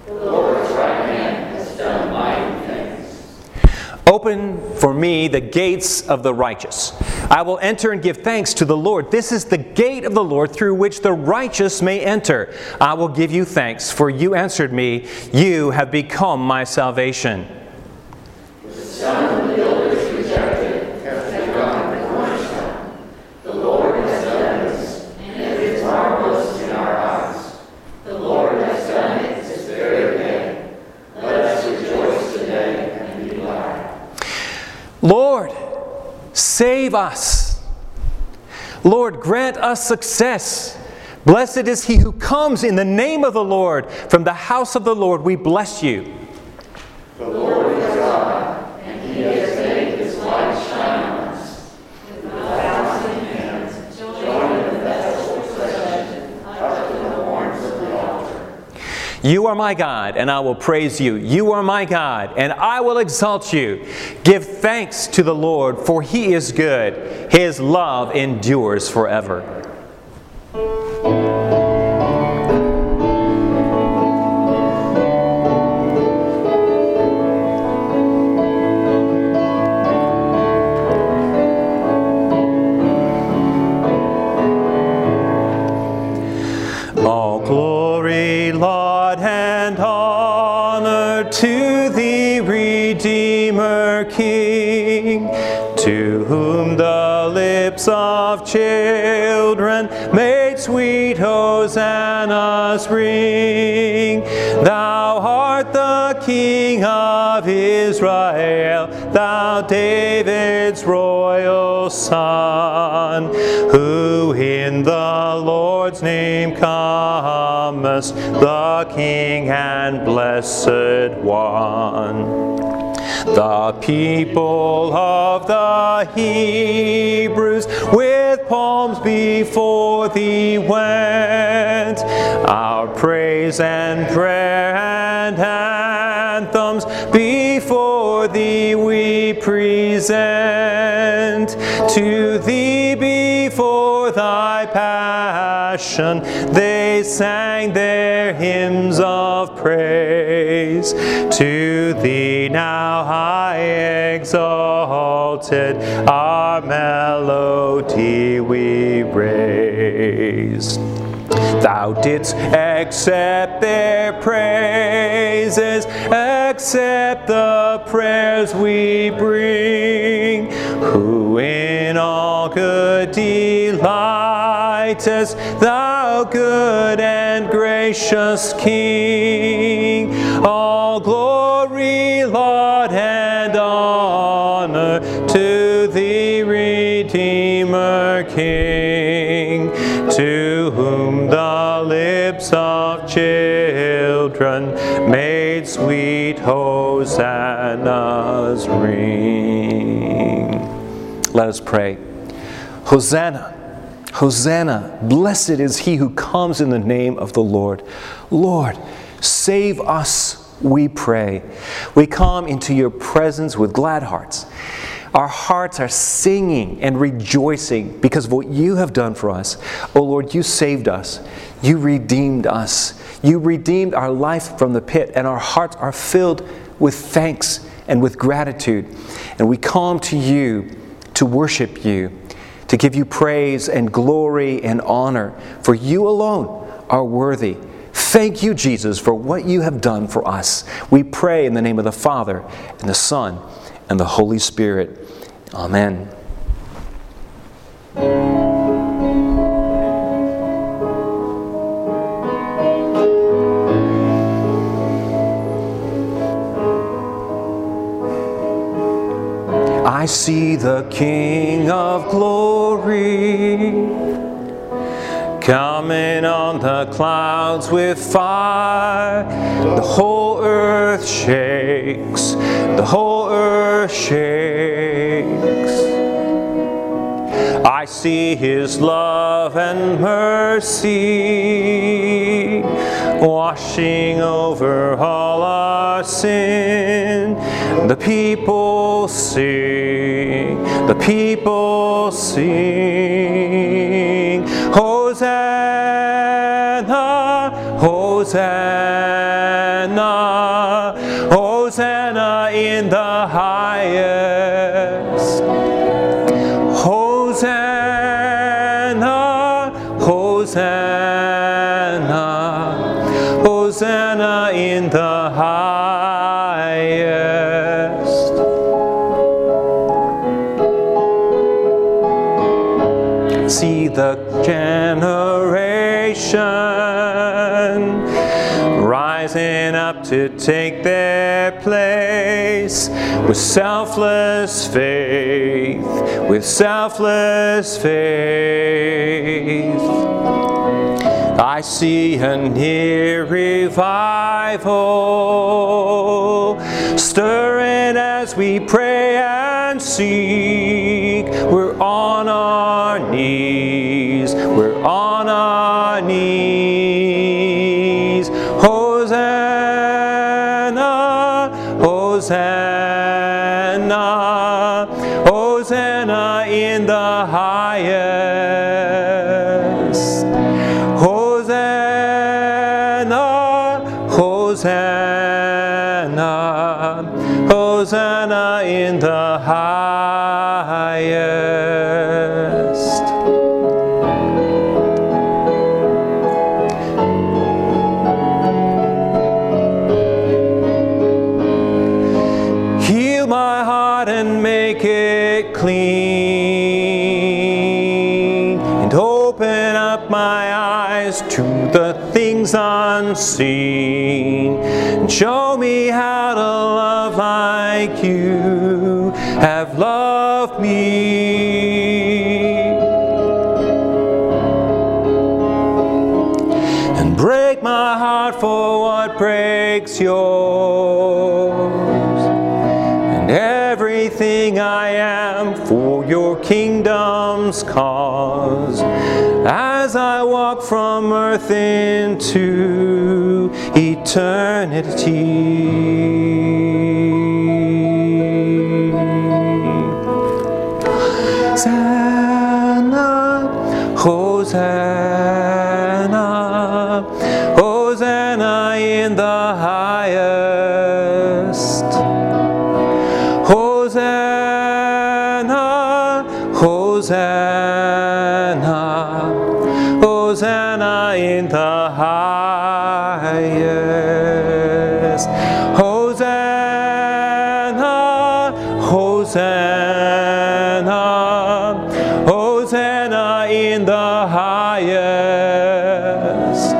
The Lord's right hand has done mighty things. Open for me the gates of the righteous. I will enter and give thanks to the Lord. This is the gate of the Lord through which the righteous may enter. I will give you thanks, for you answered me. You have become my salvation. The stone the builders rejected has become the cornerstone. The Lord has done this, and it is marvelous in our eyes. The Lord has done it this very day. Let us rejoice today and be glad. Lord, save us. Lord, grant us success. Blessed is he who comes in the name of the Lord. From the house of the Lord we bless you. The Lord is God, and he has made his light shine on us. With 1,000 hands, join in the festival procession up to the horns of the altar. You are my God, and I will praise you. You are my God, and I will exalt you. Give thanks to the Lord, for he is good. His love endures forever. All glory, laud, and honor to the Redeemer King, to whom the lips of children made sweet hosannas ring. Thou art the King of Israel, thou David's royal son, who in the Lord's name comest, the King and Blessed One. The people of the Hebrews with palms before thee went. Our praise and prayer and anthems before thee we present. To thee before thy passion they sang their hymns of praise. To thee now high exalted our melody we raise. Thou didst accept their praises, accept the prayers we bring, who in all good delightest, thou good and gracious King. All glory, laud, and honor to the Redeemer King, to whom the lips of children made sweet hosannas ring. Let us pray. Hosanna, Hosanna, blessed is he who comes in the name of the Lord. Lord, save us, we pray. We come into your presence with glad hearts. Our hearts are singing and rejoicing because of what you have done for us. Oh Lord, you saved us. You redeemed us. You redeemed our life from the pit, and our hearts are filled with thanks and with gratitude. And we come to you to worship you, to give you praise and glory and honor, for you alone are worthy. Thank you, Jesus, for what you have done for us. We pray in the name of the Father, and the Son, and the Holy Spirit. Amen. I see the King of glory coming on the clouds with fire. The whole earth shakes. The whole earth shakes. I see his love and mercy washing over all our sin. The people sing, the people sing, Hosanna, Hosanna. Hosanna, Hosanna in the highest. Hosanna, Hosanna, Hosanna in the highest. See the generation rising up to take their place with selfless faith, with selfless faith. I see a near revival stirring as we pray and seek. We're on our knees, we're on our knees. Hosanna, Hosanna, Hosanna in the highest. Hosanna, Hosanna, Hosanna in the highest. Heal my heart and make it clean, and open up my eyes to the things unseen, and show me how to love like you have loved me, and break my heart for what breaks yours, and everything I am for your kingdom's cause, as I walk from earth into eternity. Hosanna, Hosanna, Hosanna in the highest. Hosanna, Hosanna, Hosanna in the highest. Hosanna, Hosanna, Hosanna in the highest.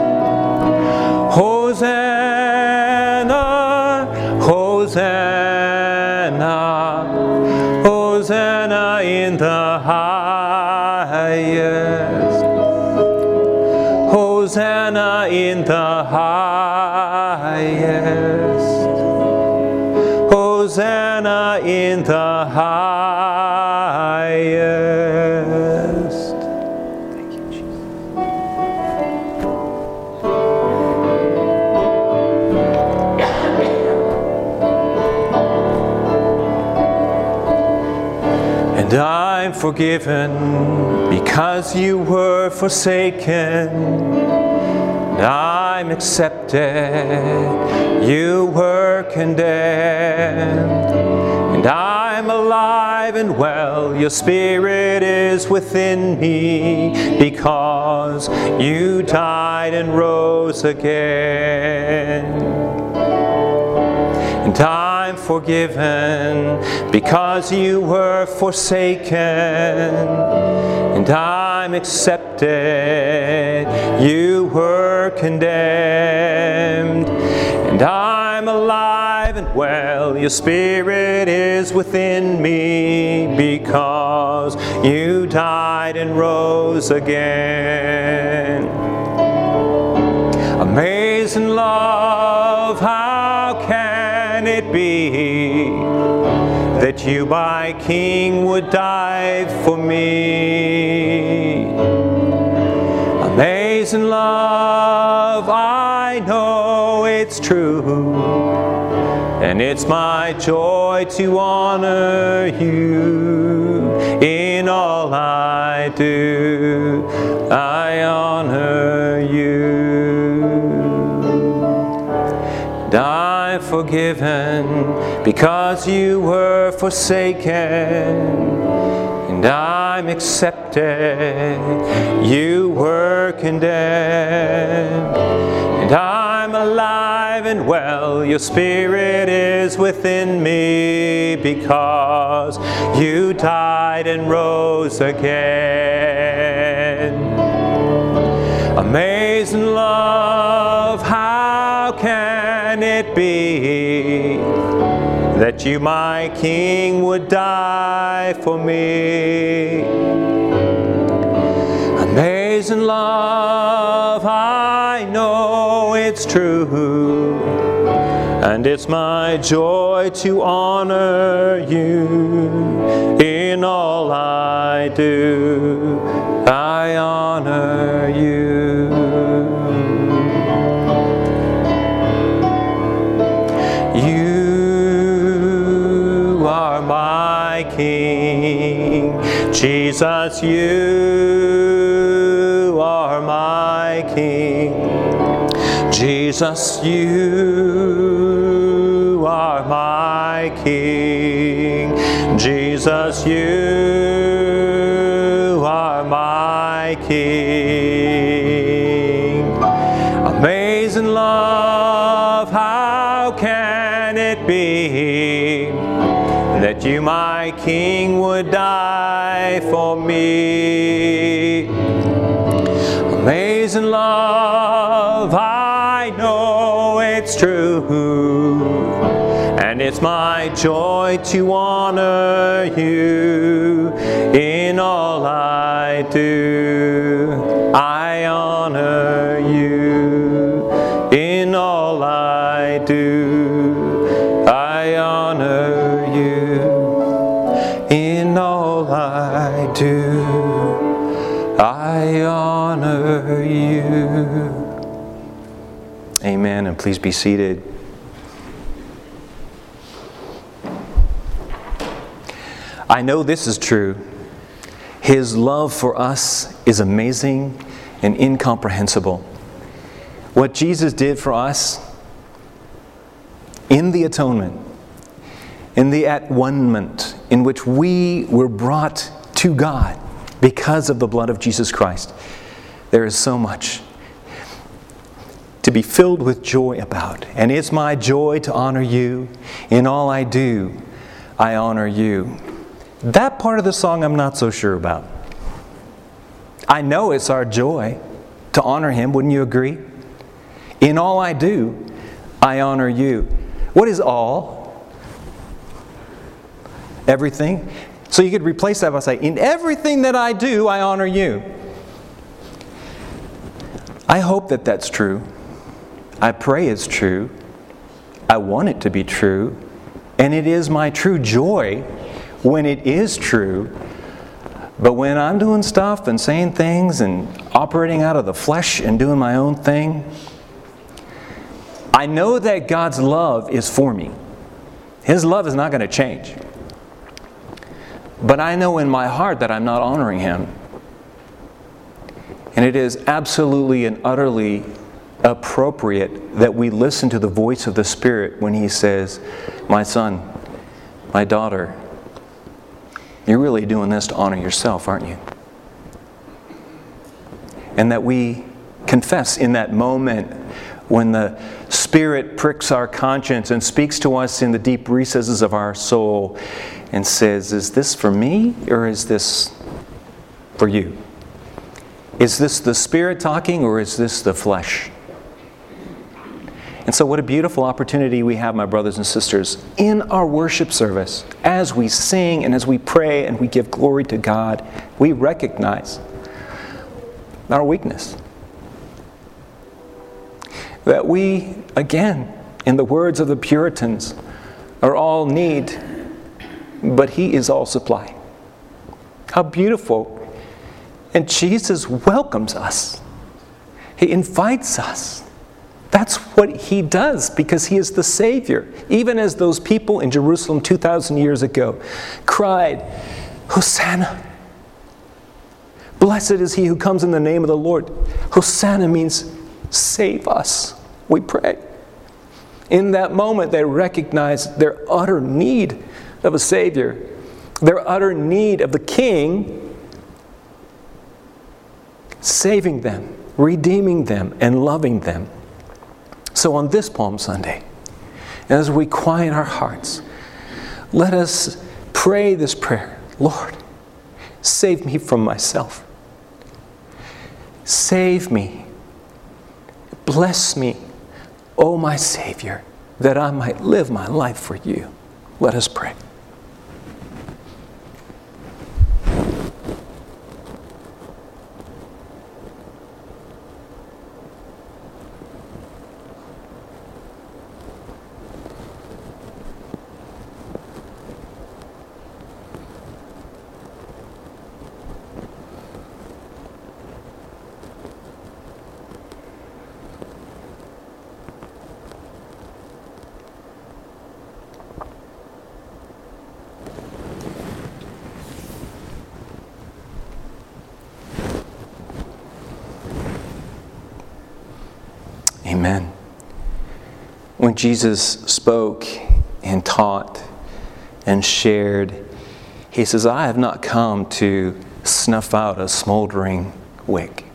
Hosanna, Hosanna, Hosanna in the highest. Hosanna in the highest. Hosanna in the highest. Thank you, Jesus. And I'm forgiven because you were forsaken. And I'm accepted, you were condemned. And I'm alive and well, your spirit is within me, because you died and rose again. And I'm forgiven because you were forsaken, and I'm accepted, you were condemned. And I'm alive and well, your spirit is within me, because you died and rose again. Amazing love, how can it be that you, my King, would die for me? Amazing love, I know it's true, and it's my joy to honor you in all I do. I honor you. And I forgiven because you were forsaken, and I'm accepted. You were condemned, and I'm alive and well. Your Spirit is within me because you died and rose again. Amazing love, how can it be that you, my King, would die for me? Amazing love, I know it's true, and it's my joy to honor you in all I do. I honor you. You are my King. Jesus, you are my King. Jesus, you are my King. Jesus, you are my King. Amazing love, how can it be that you, my King, would die for me? Amazing love, I know it's true, and it's my joy to honor you in all I do. I honor you in all I do. I honor you in all I do. I honor you. Amen, and please be seated. I know this is true. His love for us is amazing and incomprehensible. What Jesus did for us in the atonement, in the at-one-ment, in which we were brought to God because of the blood of Jesus Christ, there is so much to be filled with joy about. And it's my joy to honor you. In all I do, I honor you. That part of the song I'm not so sure about. I know it's our joy to honor Him, wouldn't you agree? In all I do, I honor you. What is all? Everything. So you could replace that by saying, in everything that I do, I honor you. I hope that that's true. I pray it's true. I want it to be true. And it is my true joy when it is true. But when I'm doing stuff and saying things and operating out of the flesh and doing my own thing, I know that God's love is for me. His love is not going to change. But I know in my heart that I'm not honoring Him. And it is absolutely and utterly appropriate that we listen to the voice of the Spirit when He says, my son, my daughter, you're really doing this to honor yourself, aren't you? And that we confess in that moment when the Spirit pricks our conscience and speaks to us in the deep recesses of our soul and says, is this for me or is this for you? Is this the Spirit talking or is this the flesh? And so what a beautiful opportunity we have, my brothers and sisters, in our worship service, as we sing and as we pray and we give glory to God, we recognize our weakness. That we, again, in the words of the Puritans, are all need, but He is all supply. How beautiful. And Jesus welcomes us. He invites us. That's what He does because He is the Savior. Even as those people in Jerusalem 2,000 years ago cried, Hosanna! Blessed is He who comes in the name of the Lord. Hosanna means save us, we pray. In that moment, they recognized their utter need of a Savior, their utter need of the King saving them, redeeming them, and loving them. So on this Palm Sunday, as we quiet our hearts, let us pray this prayer. Lord, save me from myself. Save me. Bless me, O my Savior, that I might live my life for you. Let us pray. Amen. When Jesus spoke and taught and shared, he says, I have not come to snuff out a smoldering wick.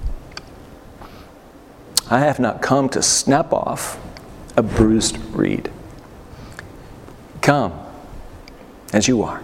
I have not come to snap off a bruised reed. Come as you are,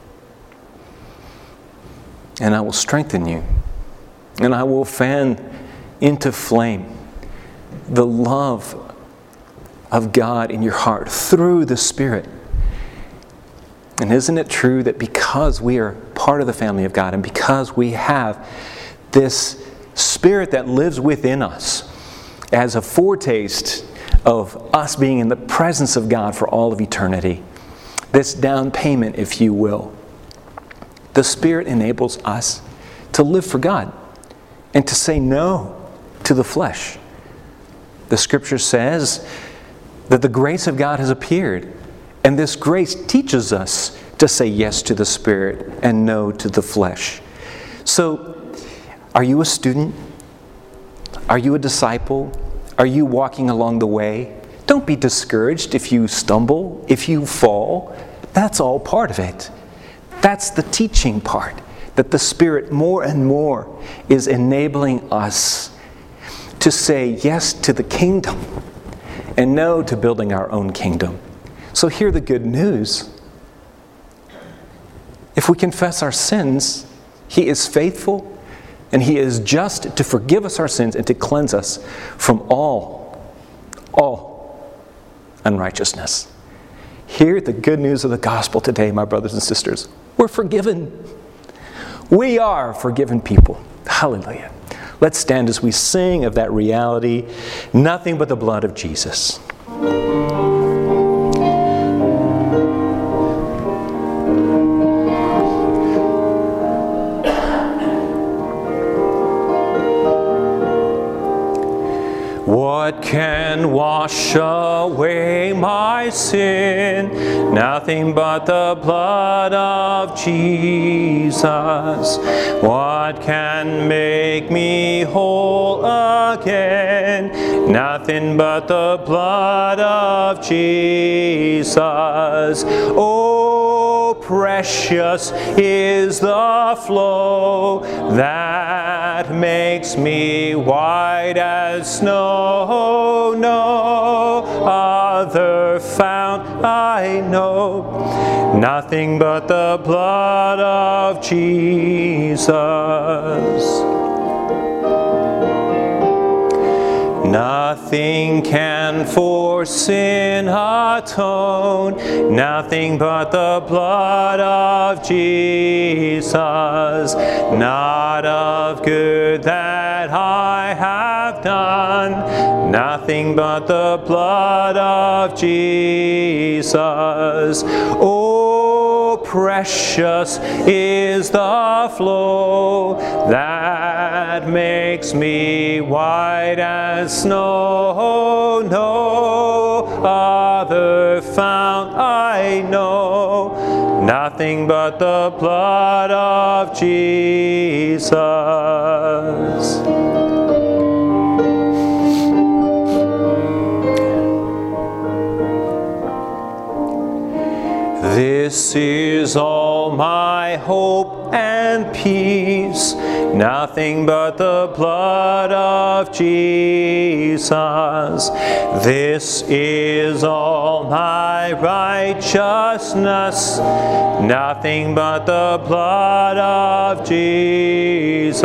and I will strengthen you, and I will fan into flame the love of God in your heart through the Spirit. And isn't it true that because we are part of the family of God and because we have this Spirit that lives within us as a foretaste of us being in the presence of God for all of eternity, this down payment, if you will, the Spirit enables us to live for God and to say no to the flesh. The Scripture says that the grace of God has appeared, and this grace teaches us to say yes to the Spirit and no to the flesh. So, are you a student? Are you a disciple? Are you walking along the way? Don't be discouraged if you stumble, if you fall. That's all part of it. That's the teaching part, that the Spirit more and more is enabling us to say yes to the kingdom and no to building our own kingdom. So hear the good news. If we confess our sins, He is faithful and He is just to forgive us our sins and to cleanse us from all unrighteousness. Hear the good news of the gospel today, my brothers and sisters. We're forgiven. We are forgiven people. Hallelujah. Let's stand as we sing of that reality, nothing but the blood of Jesus. What can wash away my sin? Nothing but the blood of Jesus. What can make me whole again? Nothing but the blood of Jesus. Oh, precious is the flow that makes me white as snow. No other fount I know, nothing but the blood of Jesus. Nothing can for sin atone, nothing but the blood of Jesus. Not of good that I have done, nothing but the blood of Jesus. Oh, precious is the flow that makes me white as snow. No other fount I know, nothing but the blood of Jesus. This is all my hope and peace, nothing but the blood of Jesus. This is all my righteousness, nothing but the blood of Jesus.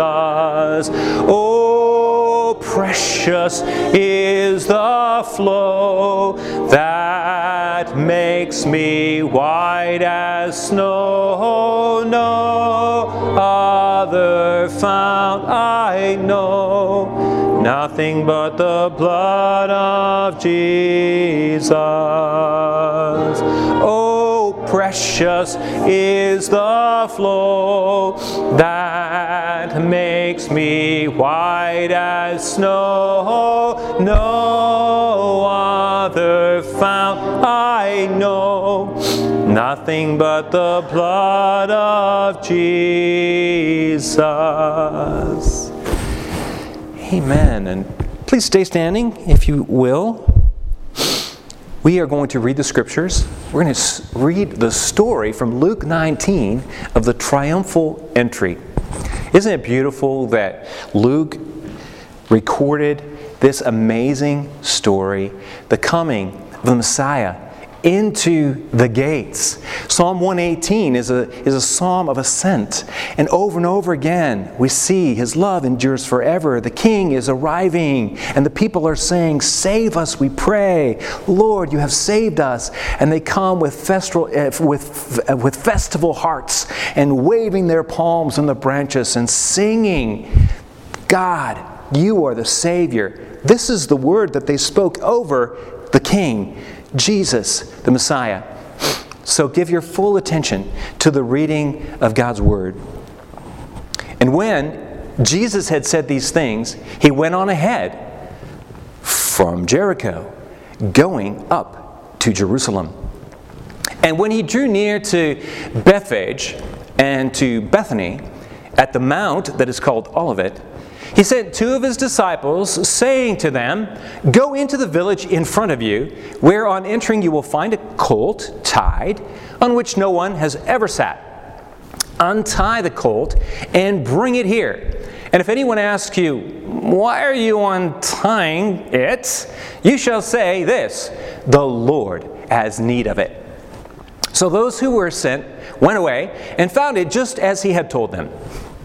Oh, precious is the flow that makes me white as snow. No other fount I know, nothing but the blood of Jesus. Oh, precious is the flow that makes me white as snow. No other fount I know, nothing but the blood of Jesus. Amen. And please stay standing if you will. We are going to read the scriptures. We're going to read the story from Luke 19 of the triumphal entry. Isn't it beautiful that Luke recorded this amazing story, the coming of the Messiah into the gates? Psalm 118 is a psalm of ascent. And over again, we see His love endures forever. The King is arriving, and the people are saying, "Save us, we pray. Lord, you have saved us." And they come with festival hearts and waving their palms in the branches and singing, "God, you are the Savior." This is the word that they spoke over the King, Jesus, the Messiah. So give your full attention to the reading of God's Word. And when Jesus had said these things, He went on ahead from Jericho, going up to Jerusalem. And when He drew near to Bethphage and to Bethany, at the mount that is called Olivet, He sent two of His disciples, saying to them, "Go into the village in front of you, where on entering you will find a colt tied, on which no one has ever sat. Untie the colt and bring it here. And if anyone asks you, 'Why are you untying it?' you shall say this, 'The Lord has need of it.'" So those who were sent went away and found it just as He had told them.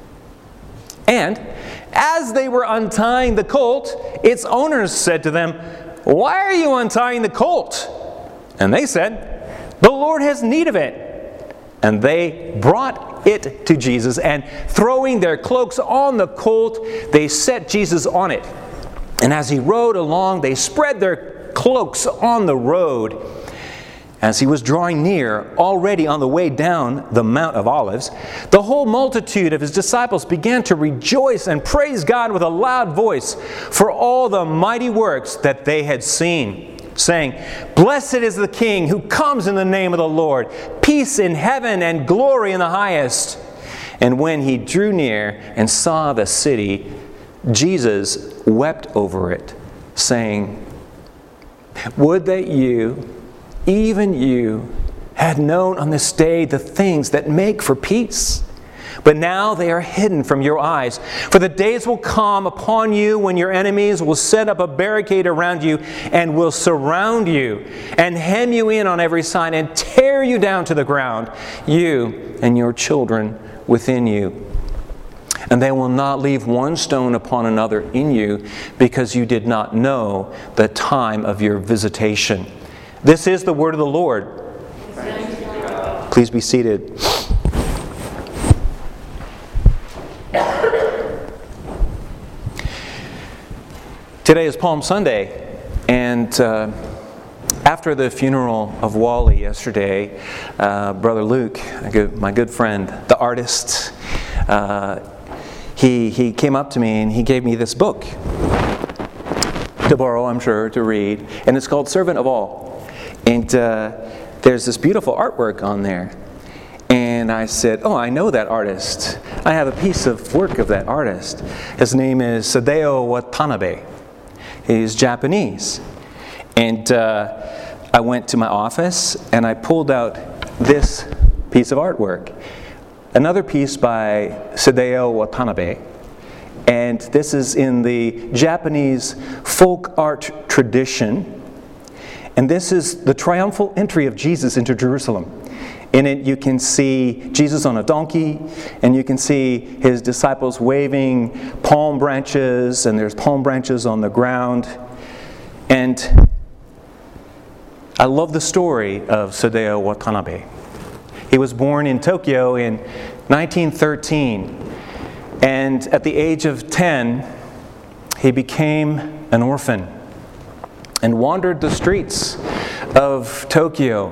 And as they were untying the colt, its owners said to them, "Why are you untying the colt?" And they said, "The Lord has need of it." And they brought it to Jesus, and throwing their cloaks on the colt, they set Jesus on it. And as He rode along, they spread their cloaks on the road. As He was drawing near, already on the way down the Mount of Olives, the whole multitude of His disciples began to rejoice and praise God with a loud voice for all the mighty works that they had seen, saying, "Blessed is the King who comes in the name of the Lord, peace in heaven and glory in the highest." And when He drew near and saw the city, Jesus wept over it, saying, "Would that you, even you, had known on this day the things that make for peace. But now they are hidden from your eyes. For the days will come upon you when your enemies will set up a barricade around you and will surround you and hem you in on every side and tear you down to the ground, you and your children within you. And they will not leave one stone upon another in you, because you did not know the time of your visitation." This is the word of the Lord. Please be seated. Today is Palm Sunday, and after the funeral of Wally yesterday, Brother Luke, my good friend, the artist, he came up to me and he gave me this book to borrow, I'm sure, to read, and it's called Servant of All. And there's this beautiful artwork on there. And I said, "Oh, I know that artist. I have a piece of work of that artist. His name is Sadao Watanabe. He's Japanese." And I went to my office and I pulled out this piece of artwork. Another piece by Sadao Watanabe. And this is in the Japanese folk art tradition. And this is the triumphal entry of Jesus into Jerusalem. In it you can see Jesus on a donkey, and you can see his disciples waving palm branches, and there's palm branches on the ground. And I love the story of Sadao Watanabe. He was born in Tokyo in 1913. And at the age of 10, he became an orphan and wandered the streets of Tokyo.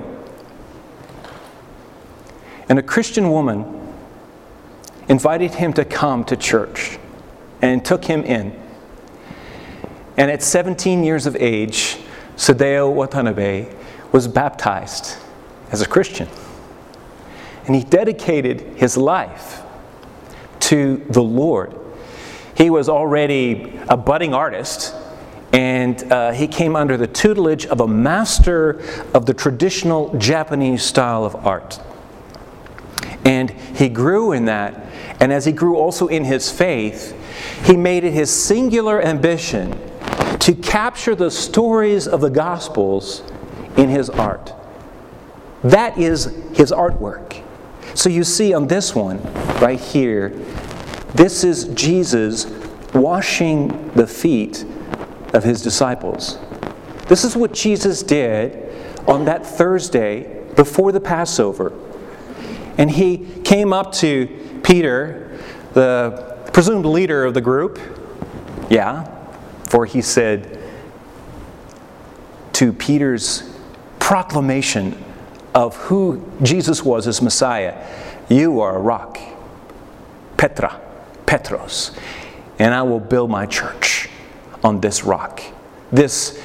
And a Christian woman invited him to come to church and took him in. And at 17 years of age, Sadao Watanabe was baptized as a Christian. And he dedicated his life to the Lord. He was already a budding artist, and he came under the tutelage of a master of the traditional Japanese style of art. And he grew in that, and as he grew also in his faith, he made it his singular ambition to capture the stories of the Gospels in his art. That is his artwork. So you see on this one, right here, this is Jesus washing the feet of his disciples. This is what Jesus did on that Thursday before the Passover. And he came up to Peter, the presumed leader of the group. For he said to Peter's proclamation of who Jesus was as Messiah, "You are a rock, Petros, and I will build my church on this rock." This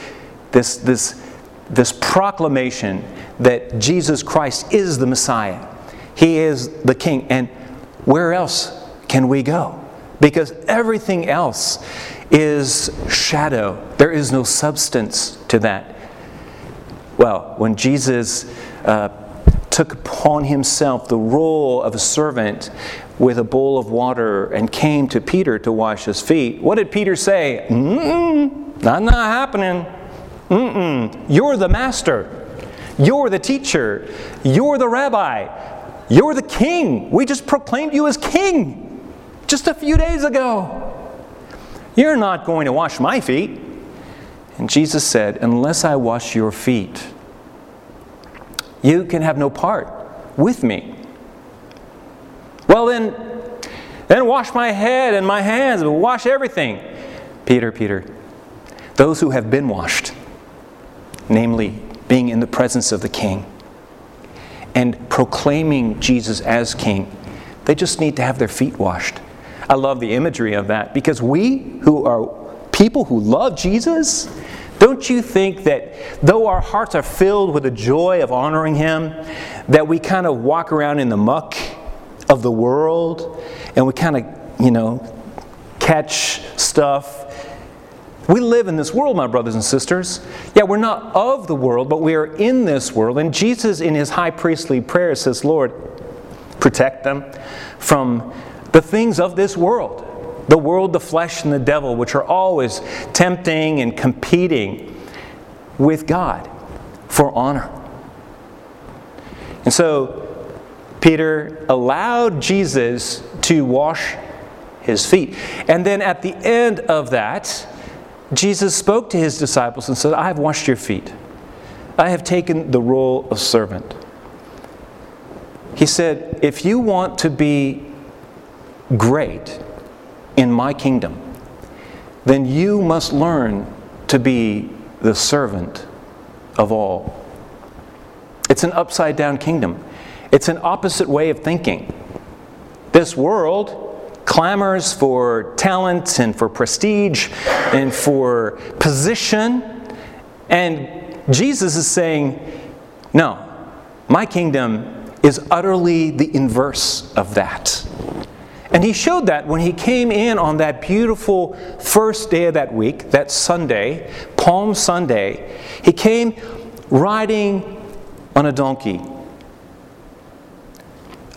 proclamation that Jesus Christ is the Messiah. He is the King. And where else can we go? Because everything else is shadow. There is no substance to that. Well, when Jesus took upon himself the role of a servant with a bowl of water and came to Peter to wash his feet, what did Peter say? That's not happening. You're the master. You're the teacher. You're the rabbi. You're the king. We just proclaimed you as king just a few days ago. You're not going to wash my feet. And Jesus said, unless I wash your feet, you can have no part with me. Well then wash my head and my hands, wash everything. Peter, those who have been washed, namely being in the presence of the King and proclaiming Jesus as King, they just need to have their feet washed. I love the imagery of that, because we who are people who love Jesus, don't you think that though our hearts are filled with the joy of honoring Him, that we kind of walk around in the muck of the world and we kind of, catch stuff? We live in this world, my brothers and sisters. Yeah, we're not of the world, but we are in this world. And Jesus, in His high priestly prayer, says, Lord, protect them from the things of this world. The world, the flesh, and the devil, which are always tempting and competing with God for honor. And so Peter allowed Jesus to wash his feet. And then at the end of that, Jesus spoke to His disciples and said, I have washed your feet. I have taken the role of servant. He said, if you want to be great in my kingdom, then you must learn to be the servant of all. It's an upside down kingdom. It's an opposite way of thinking. This world clamors for talent and for prestige and for position. And Jesus is saying, no, my kingdom is utterly the inverse of that. And He showed that when He came in on that beautiful first day of that week, that Sunday, Palm Sunday. He came riding on a donkey.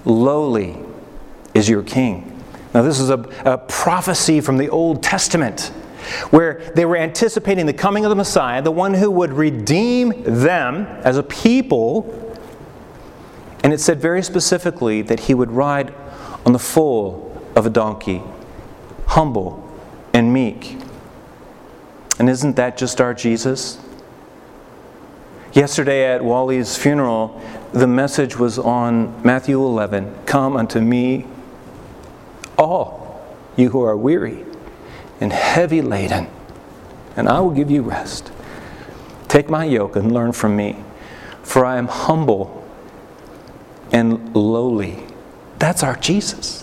lowly is your king. Now this is a prophecy from the Old Testament where they were anticipating the coming of the Messiah, the one who would redeem them as a people. And it said very specifically that he would ride on the foal of a donkey, humble and meek. And isn't that just our Jesus? Yesterday at Wally's funeral, the message was on Matthew 11. Come unto me, all you who are weary and heavy laden, and I will give you rest. Take my yoke and learn from me, for I am humble and lowly. That's our Jesus.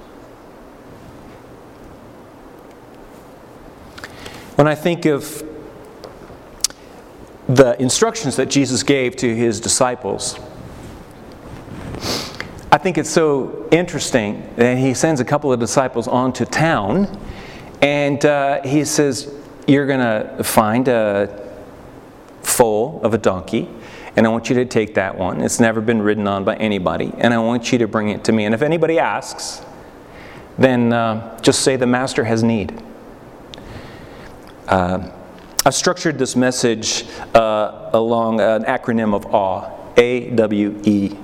When I think of the instructions that Jesus gave to his disciples, I think it's so interesting that he sends a couple of disciples on to town, and he says, you're going to find a foal of a donkey, and I want you to take that one. It's never been ridden on by anybody, and I want you to bring it to me. And if anybody asks, then just say the master has need. I've structured this message along an acronym of AWE, A-W-E.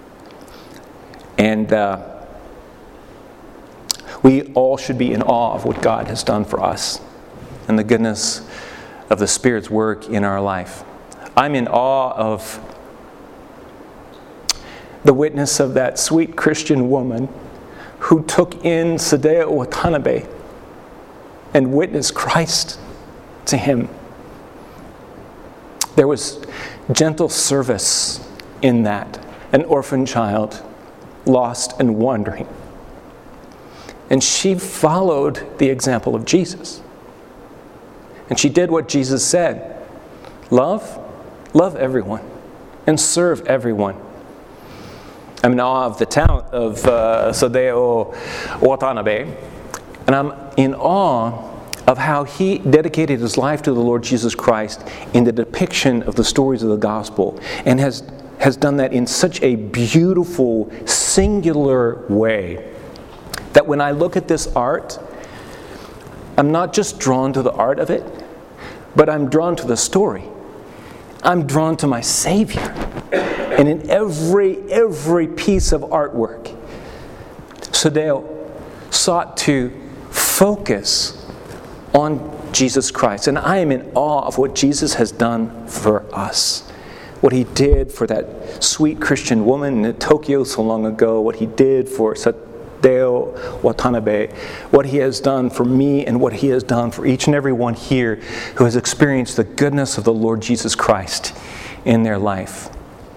And we all should be in awe of what God has done for us and the goodness of the Spirit's work in our life. I'm in awe of the witness of that sweet Christian woman who took in Sadeo Watanabe and witnessed Christ to him. There was gentle service in that. An orphan child, lost and wandering. And she followed the example of Jesus. And she did what Jesus said. Love everyone, and serve everyone. I'm in awe of the town of Sadeo Watanabe, and I'm in awe of how he dedicated his life to the Lord Jesus Christ in the depiction of the stories of the gospel, and has done that in such a beautiful, singular way that when I look at this art, I'm not just drawn to the art of it, but I'm drawn to the story. I'm drawn to my Savior. And in every piece of artwork, Sadeo sought to focus on Jesus Christ. And I am in awe of what Jesus has done for us. What he did for that sweet Christian woman in Tokyo so long ago, what he did for Sadeo Watanabe, what he has done for me, and what he has done for each and every one here who has experienced the goodness of the Lord Jesus Christ in their life.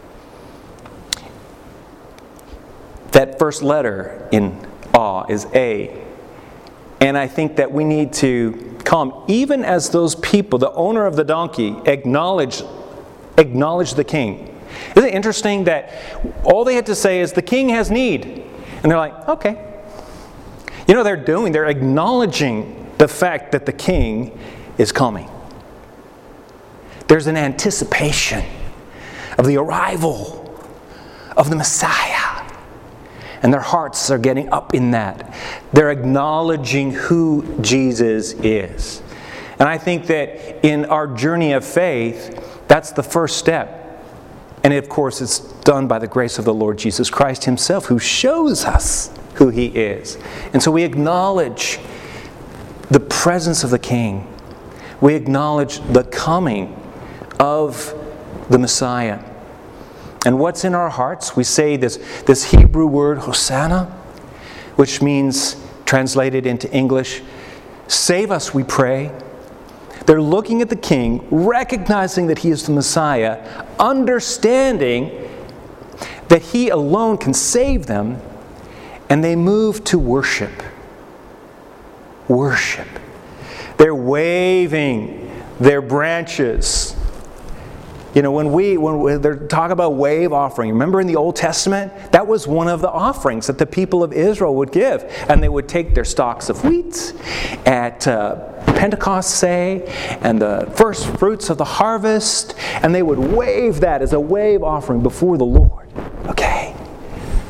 That first letter in awe is A. And I think that we need to come, even as those people, the owner of the donkey, acknowledge the king. Isn't it interesting that all they had to say is, the king has need. And they're like, okay. You know what they're acknowledging the fact that the king is coming. There's an anticipation of the arrival of the Messiah. And their hearts are getting up in that. They're acknowledging who Jesus is. And I think that in our journey of faith, that's the first step. And of course, it's done by the grace of the Lord Jesus Christ himself, who shows us who he is. And so we acknowledge the presence of the King. We acknowledge the coming of the Messiah. And what's in our hearts? We say this Hebrew word, Hosanna, which means, translated into English, save us, we pray. They're looking at the King, recognizing that he is the Messiah, understanding that he alone can save them, and they move to worship. Worship. They're waving their branches. You know, when they talk about wave offering, remember in the Old Testament, that was one of the offerings that the people of Israel would give. And they would take their stalks of wheat at Pentecost, say, and the first fruits of the harvest, and they would wave that as a wave offering before the Lord. Okay.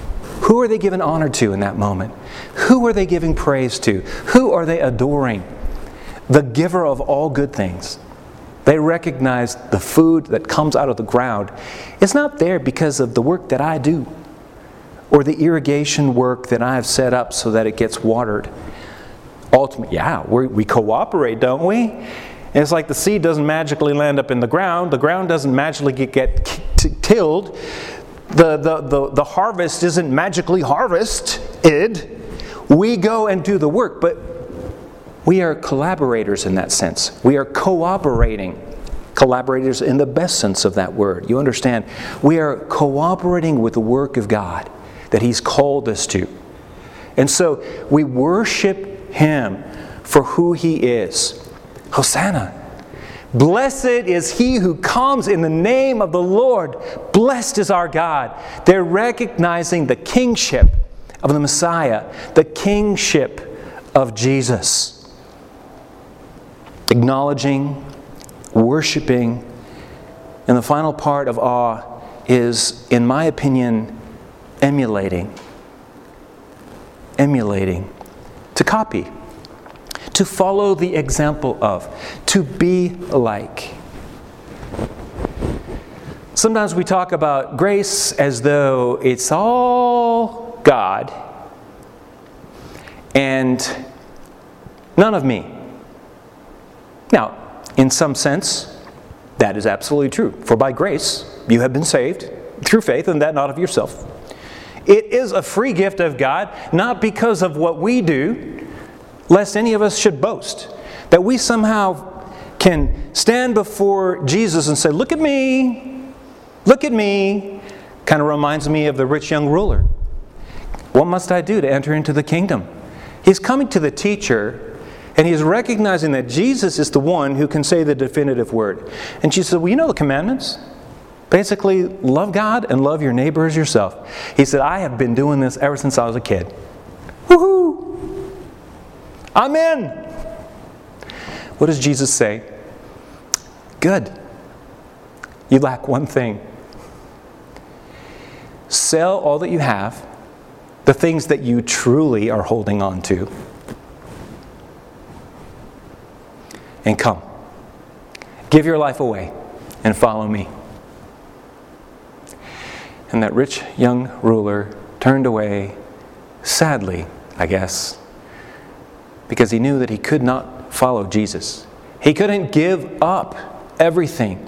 Who are they giving honor to in that moment? Who are they giving praise to? Who are they adoring? The giver of all good things. They recognize the food that comes out of the ground is not there because of the work that I do or the irrigation work that I have set up so that it gets watered. Ultimately, we cooperate, don't we? And it's like the seed doesn't magically land up in the ground doesn't magically get tilled. The harvest isn't magically harvested. We go and do the work, but we are collaborators in that sense. We are cooperating. Collaborators in the best sense of that word. You understand? We are cooperating with the work of God that He's called us to. And so we worship Him for who He is. Hosanna. Blessed is he who comes in the name of the Lord. Blessed is our God. They're recognizing the kingship of the Messiah, the kingship of Jesus. Acknowledging, worshiping, and the final part of awe is, in my opinion, emulating. Emulating. To copy. To follow the example of, to be like. Sometimes we talk about grace as though it's all God and none of me. Now, in some sense, that is absolutely true. For by grace, you have been saved through faith, and that not of yourself. It is a free gift of God, not because of what we do, lest any of us should boast, that we somehow can stand before Jesus and say, look at me, look at me. Kind of reminds me of the rich young ruler. What must I do to enter into the kingdom? He's coming to the teacher, and he's recognizing that Jesus is the one who can say the definitive word. And she said, well, you know the commandments. Basically, love God and love your neighbor as yourself. He said, I have been doing this ever since I was a kid. Woohoo! I'm in. What does Jesus say? Good. You lack one thing. Sell all that you have, the things that you truly are holding on to, and come. Give your life away and follow me. And that rich young ruler turned away, sadly, I guess, because he knew that he could not follow Jesus. He couldn't give up everything.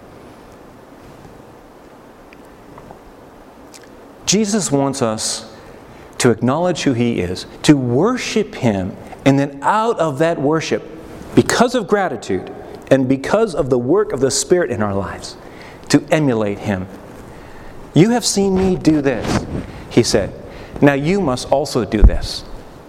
Jesus wants us to acknowledge who He is, to worship Him, and then out of that worship, because of gratitude and because of the work of the Spirit in our lives, to emulate Him. You have seen me do this, He said. Now you must also do this.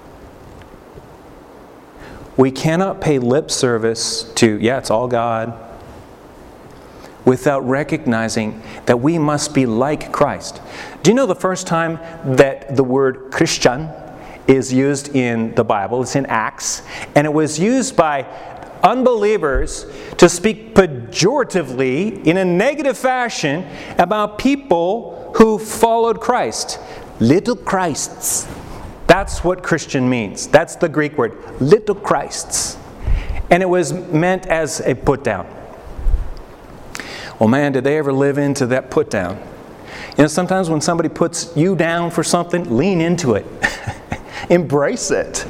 We cannot pay lip service to, it's all God, without recognizing that we must be like Christ. Do you know the first time that the word Christian is used in the Bible? It's in Acts. And it was used by unbelievers to speak pejoratively in a negative fashion about people who followed Christ. Little Christs. That's what Christian means. That's the Greek word, little Christs. And it was meant as a put down. Well, man, did they ever live into that put down? You know, sometimes when somebody puts you down for something, lean into it. Embrace it.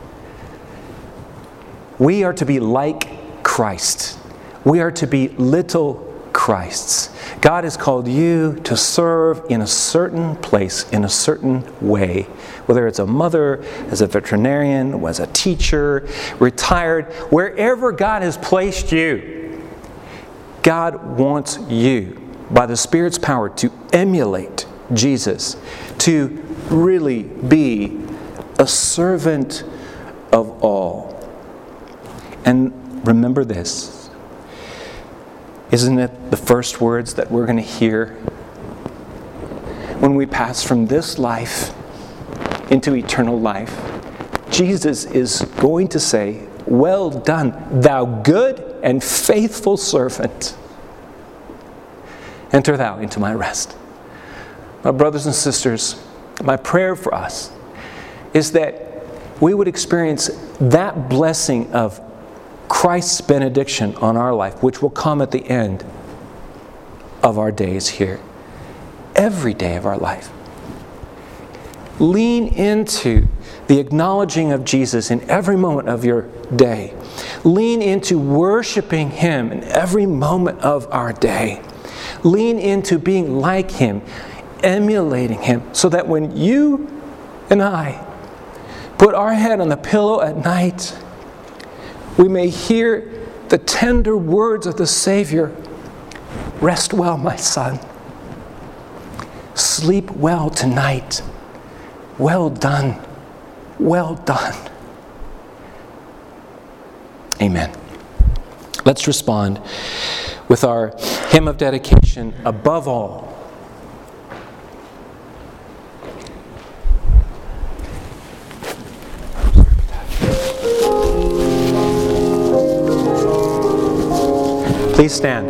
We are to be like Christ. We are to be little Christs. God has called you to serve in a certain place, in a certain way. Whether it's a mother, as a veterinarian, as a teacher, retired, wherever God has placed you, God wants you, by the Spirit's power, to emulate Jesus, to really be a servant of all. And remember this. Isn't it the first words that we're going to hear when we pass from this life into eternal life? Jesus is going to say, well done, thou good and faithful servant. Enter thou into my rest. My brothers and sisters, my prayer for us is that we would experience that blessing of Christ's benediction on our life, which will come at the end of our days here. Every day of our life. Lean into the acknowledging of Jesus in every moment of your day. Lean into worshiping Him in every moment of our day. Lean into being like Him, emulating Him, so that when you and I put our head on the pillow at night, we may hear the tender words of the Savior. Rest well, my son. Sleep well tonight. Well done. Well done. Amen. Let's respond with our hymn of dedication, Above All. Please stand.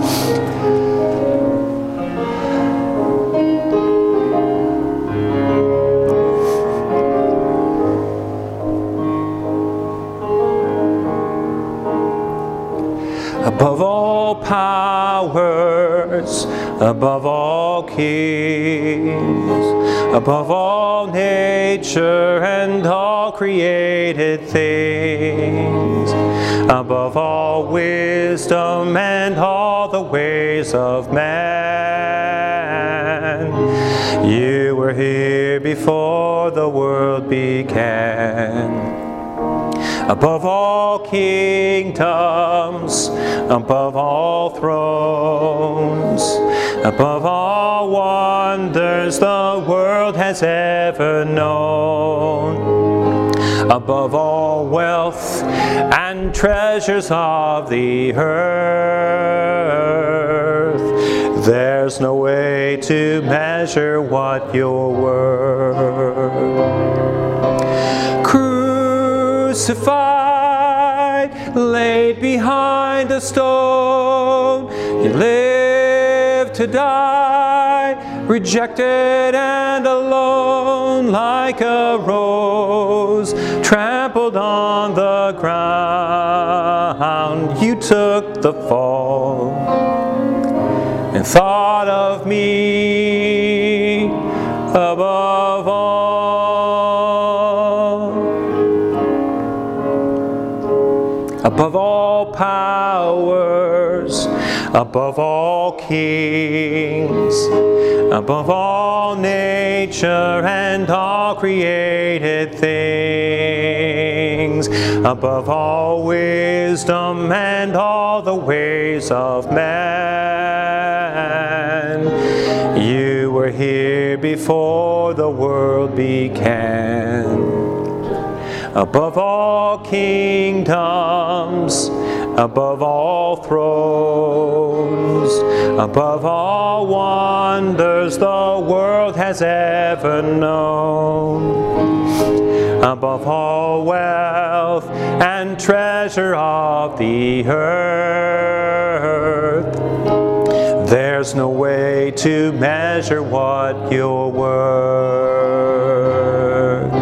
Above all powers, above all kings, above all nature and all created things, above all wisdom and all the ways of man, you were here before the world began. Above all kingdoms, above all thrones, above all wonders the world has ever known, above all wealth and treasures of the earth, there's no way to measure what you're worth. Crucified, laid behind a stone, you lived to die, rejected and alone, like a rose trampled on the ground. You took the fall and thought of me above all. Above all powers, above all kings, above all nature and all created things, above all wisdom and all the ways of man, you were here before the world began. Above all kingdoms, above all thrones, above all wonders the world has ever known, above all wealth and treasure of the earth, there's no way to measure what you're worth.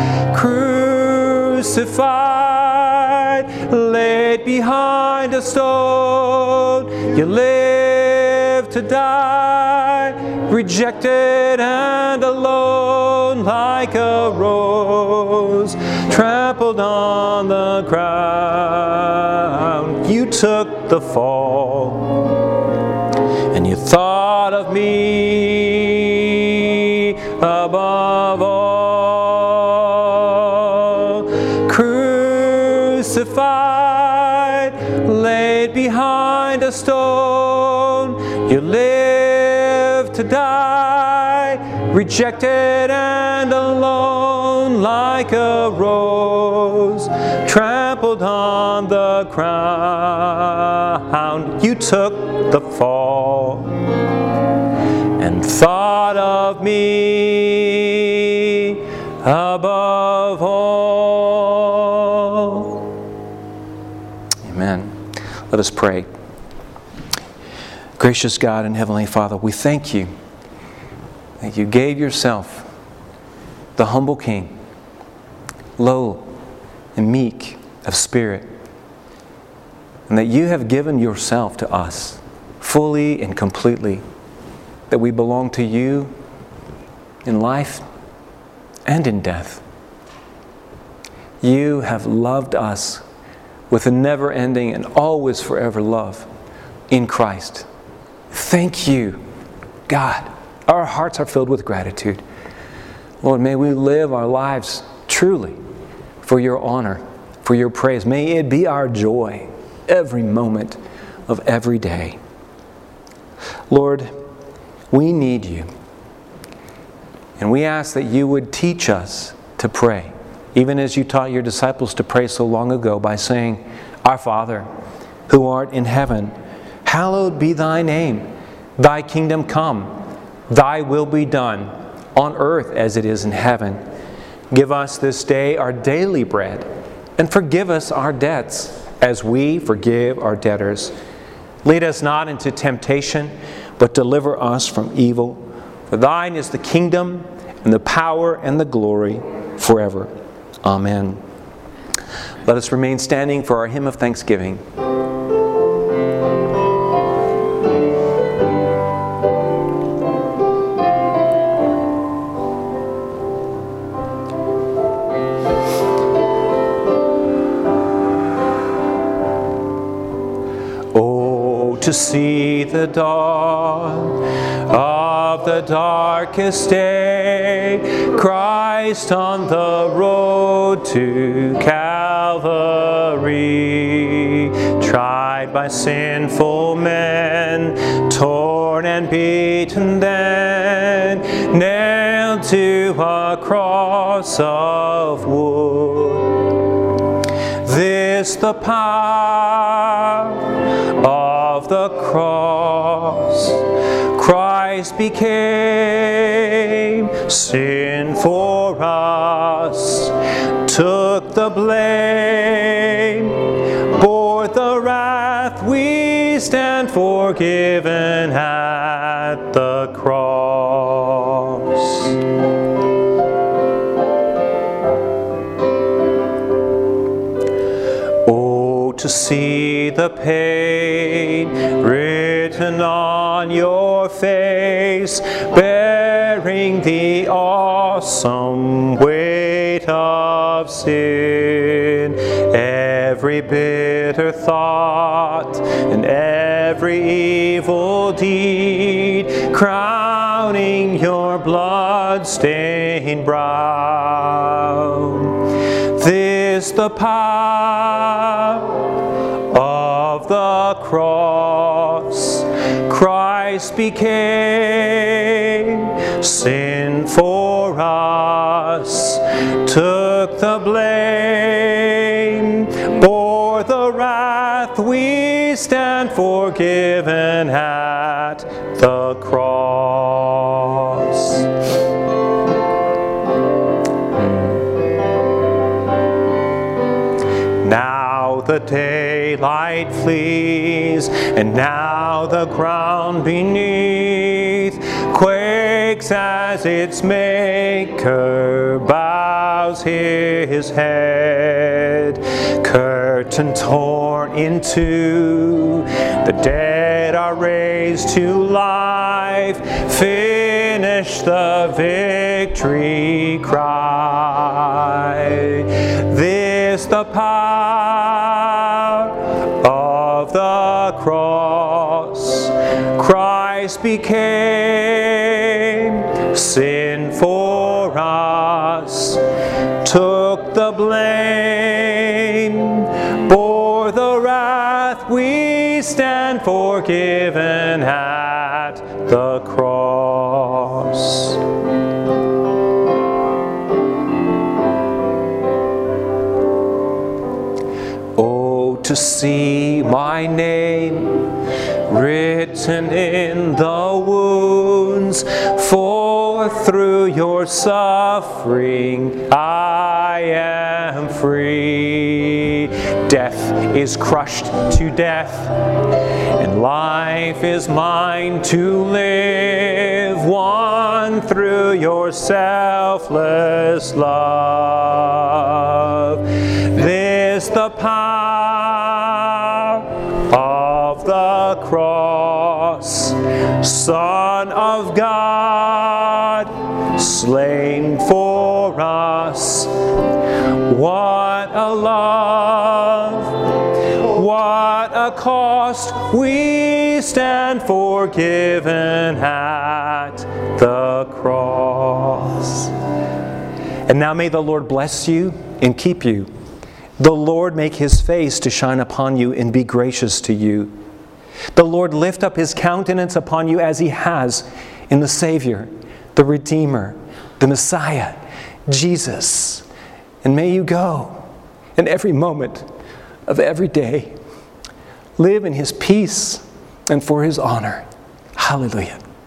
Crucified, laid behind a stone, you lived to die, rejected and alone, like a rose trampled on the ground. You took the fall, and you thought of me above all. Crucified, laid behind a stone, you lived to die, rejected and alone, like a rose trampled on the ground. You took the fall and thought of me above all. Amen. Let us pray. Gracious God and Heavenly Father, we thank you that you gave yourself the humble King, low and meek of spirit, and that you have given yourself to us fully and completely, that we belong to you in life and in death. You have loved us with a never-ending and always forever love in Christ. Thank you, God. Our hearts are filled with gratitude. Lord, may we live our lives truly for your honor, for your praise. May it be our joy every moment of every day. Lord, we need you. And we ask that you would teach us to pray, even as you taught your disciples to pray so long ago by saying, Our Father, who art in heaven, hallowed be thy name. Thy kingdom come, thy will be done, on earth as it is in heaven. Give us this day our daily bread, and forgive us our debts, as we forgive our debtors. Lead us not into temptation, but deliver us from evil. For thine is the kingdom, and the power, and the glory, forever. Amen. Let us remain standing for our hymn of thanksgiving. To see the dawn of the darkest day, Christ on the road to Calvary, tried by sinful men, torn and beaten then, nailed to a cross of wood. This the power of the cross. Christ became sin for us, took the blame, bore the wrath. We stand forgiven at the cross. Oh, to see the pain written on your face, bearing the awesome weight of sin, every bitter thought and every evil deed, crowning your blood-stained brow. This the power of the cross. Christ became sin for us, took the blame, bore the wrath. We stand forgiven at the cross. Now the daylight flees, and now the ground beneath quakes as its Maker bows his head. Curtain torn in two, the dead are raised to life. Finish the victory cry. This the power of the cross. Christ became sin for us, took the blame, bore the wrath. We stand forgiven at the cross. To see my name written in the wounds, for through your suffering I am free. Death is crushed to death, and life is mine to live. One through your selfless love. This the power of the cross, Son of God, slain for us. What a love, what a cost, we stand forgiven at the cross. And now may the Lord bless you and keep you. The Lord make his face to shine upon you and be gracious to you. The Lord lift up his countenance upon you as he has in the Savior, the Redeemer, the Messiah, Jesus. And may you go in every moment of every day live in his peace and for his honor. Hallelujah.